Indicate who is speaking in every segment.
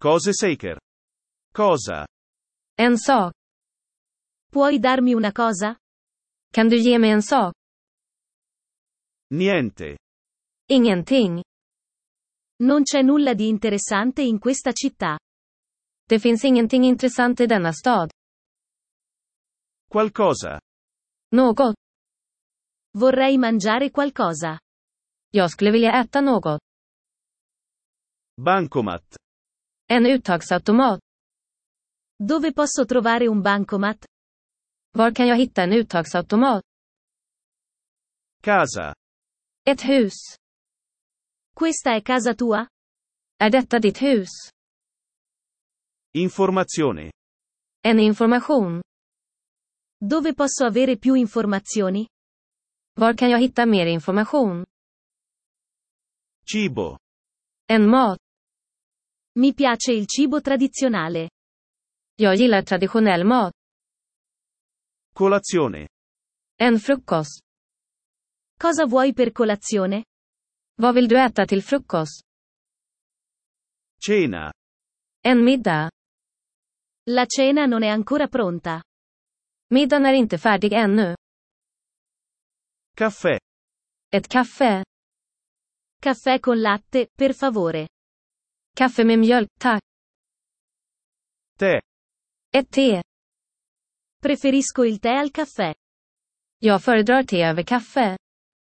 Speaker 1: Cose shaker. Cosa?
Speaker 2: En sak.
Speaker 3: Puoi darmi una cosa?
Speaker 2: Kan du ge mig en sak?
Speaker 1: Niente.
Speaker 2: Ingenting.
Speaker 3: Non c'è nulla di interessante in questa città.
Speaker 2: Det finns ingenting intressant i denna stad.
Speaker 1: Qualcosa.
Speaker 2: Något.
Speaker 3: Vorrei mangiare qualcosa.
Speaker 2: Jag skulle vilja äta något.
Speaker 1: Bancomat.
Speaker 2: En uttagsautomat.
Speaker 3: Dove posso trovare un bancomat?
Speaker 2: Var kan jag hitta en uttagsautomat?
Speaker 1: Casa.
Speaker 2: Ett hus.
Speaker 3: Questa è casa tua?
Speaker 2: Är detta ditt hus?
Speaker 1: Informazione.
Speaker 2: En information.
Speaker 3: Dove posso avere più informazioni?
Speaker 2: Var kan jag hitta mer information?
Speaker 1: Cibo.
Speaker 2: En mat.
Speaker 3: Mi piace il cibo tradizionale.
Speaker 2: Jag gillar traditionell mat.
Speaker 1: Colazione.
Speaker 2: En frukost.
Speaker 3: Cosa vuoi per colazione?
Speaker 2: Vad vill du äta till frukost?
Speaker 1: Cena.
Speaker 2: En middag.
Speaker 3: La cena non è ancora pronta.
Speaker 2: Middagen är inte färdig ännu.
Speaker 1: Caffè.
Speaker 2: Ett kaffe.
Speaker 3: Caffè con latte, per favore.
Speaker 2: Kaffe med mjölk, tack.
Speaker 1: Tè.
Speaker 2: Ett te.
Speaker 3: Preferisco il tè al caffè.
Speaker 2: Jag föredrar te över kaffe.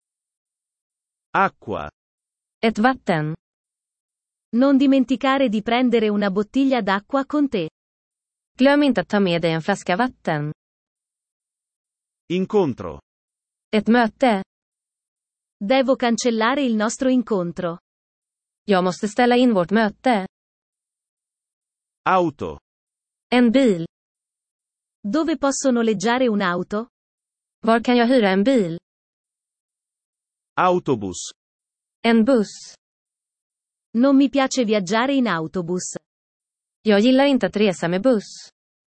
Speaker 1: Acqua.
Speaker 2: Ett vatten.
Speaker 3: Non dimenticare di prendere una bottiglia d'acqua con te.
Speaker 2: Glöm inte att ta med dig en flaska vatten.
Speaker 1: Incontro.
Speaker 2: Ett möte.
Speaker 3: Devo cancellare il nostro incontro.
Speaker 2: Jag måste ställa in vårt möte.
Speaker 1: Auto.
Speaker 2: En bil.
Speaker 3: Dove posso noleggiare un'auto?
Speaker 2: Var kan jag hyra en bil?
Speaker 1: Autobus.
Speaker 2: En buss.
Speaker 3: Non mi piace viaggiare in autobus.
Speaker 2: Jag gillar inte att resa med buss.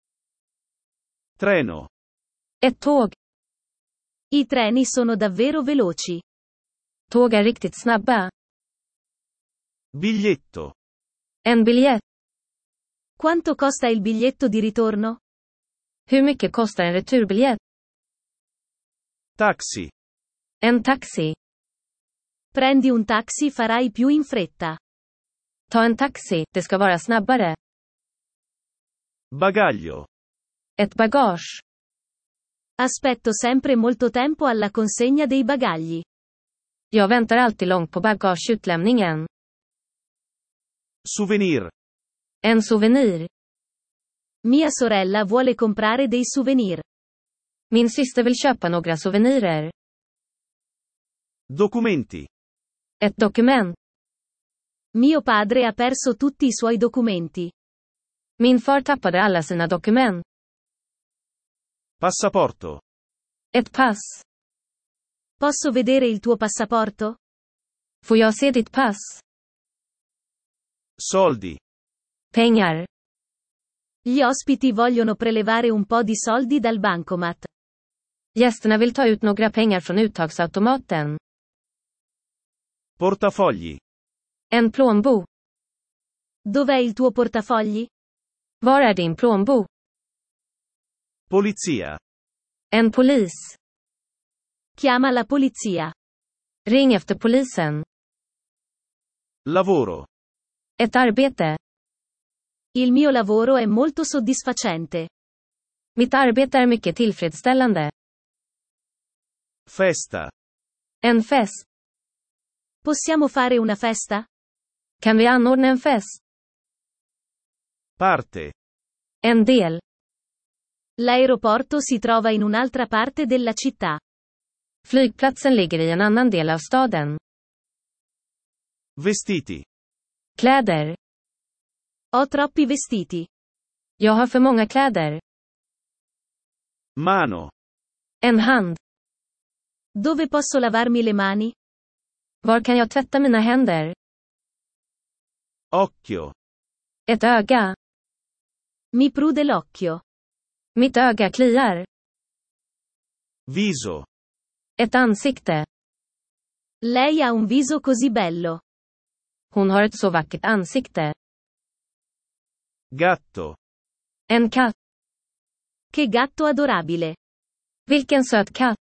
Speaker 1: Treno.
Speaker 2: Ett tåg.
Speaker 3: I treni sono davvero veloci.
Speaker 2: Tåg är riktigt snabba.
Speaker 1: Biglietto.
Speaker 2: En biljett.
Speaker 3: Quanto costa il biglietto di ritorno?
Speaker 2: Hur mycket kostar en returbiljett?
Speaker 1: Taxi.
Speaker 2: En taxi.
Speaker 3: Prendi un taxi, farai più in fretta.
Speaker 2: Ta en taxi, det ska vara snabbare.
Speaker 1: Bagaglio.
Speaker 2: Ett bagage.
Speaker 3: Aspetto sempre molto tempo alla consegna dei bagagli.
Speaker 2: Jag väntar alltid långt på bagageutlämningen.
Speaker 1: Souvenir.
Speaker 2: En souvenir.
Speaker 3: Mia sorella vuole comprare dei souvenir.
Speaker 2: Min syster vill köpa några souvenirer.
Speaker 1: Documenti.
Speaker 2: Ett dokument.
Speaker 3: Mio padre ha perso tutti i suoi documenti.
Speaker 2: Min far tappade alla sina dokument.
Speaker 1: Passaporto.
Speaker 2: Ett pass.
Speaker 3: Posso vedere il tuo passaporto?
Speaker 2: Får jag se ditt pass?
Speaker 1: Soldi.
Speaker 2: Pengar.
Speaker 3: Gli ospiti vogliono prelevare un po' di soldi dal bancomat.
Speaker 2: Gästerna vill ta ut några pengar från uttagsautomaten.
Speaker 1: Portafogli.
Speaker 2: En plånbok.
Speaker 3: Dov'è il tuo portafogli?
Speaker 2: Var är din plånbok?
Speaker 1: Polizia.
Speaker 2: En polis.
Speaker 3: Chiama la polizia.
Speaker 2: Ring efter polisen.
Speaker 1: Lavoro.
Speaker 2: Ett arbete.
Speaker 3: Il mio lavoro è molto soddisfacente.
Speaker 2: Mitt arbete är mycket tillfredsställande.
Speaker 1: Festa.
Speaker 2: En fest.
Speaker 3: Possiamo fare una festa?
Speaker 2: Kan vi anordna en fest?
Speaker 1: Parte.
Speaker 2: En del.
Speaker 3: L'aeroporto si trova in un'altra parte della città.
Speaker 2: Flygplatsen ligger i en annan del av staden.
Speaker 1: Vestiti.
Speaker 2: Kläder.
Speaker 3: Ho troppi vestiti.
Speaker 2: Jag har för många kläder.
Speaker 1: Mano.
Speaker 2: En hand.
Speaker 3: Dove posso lavarmi le mani?
Speaker 2: Var kan jag tvätta mina händer?
Speaker 1: Occhio.
Speaker 2: Ett öga.
Speaker 3: Mi prude l'occhio.
Speaker 2: Mitt öga kliar.
Speaker 1: Viso.
Speaker 2: Ett ansikte.
Speaker 3: Lei ha un viso così bello.
Speaker 2: Hon har ett så vackert ansikte.
Speaker 1: Gatto.
Speaker 2: En katt.
Speaker 3: Che gatto adorabile.
Speaker 2: Vilken söt katt.